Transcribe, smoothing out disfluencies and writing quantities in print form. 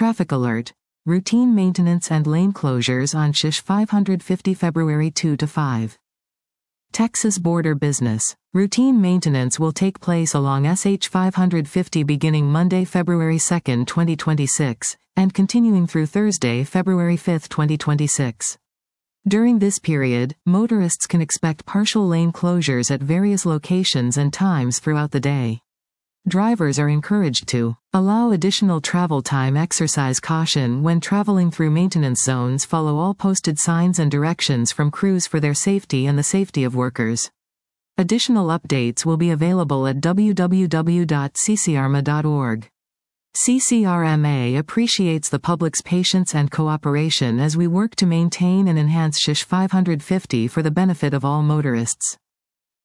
Traffic alert. Routine maintenance and lane closures on SH 550 February 2 to 5. Texas border business. Routine maintenance will take place along SH 550 beginning Monday, February 2, 2026, and continuing through Thursday, February 5, 2026. During this period, motorists can expect partial lane closures at various locations and times throughout the day. Drivers are encouraged to allow additional travel time, exercise caution when traveling through maintenance zones, follow all posted signs and directions from crews for their safety and the safety of workers. Additional updates will be available at www.ccrma.org. CCRMA appreciates the public's patience and cooperation as we work to maintain and enhance SH 550 for the benefit of all motorists.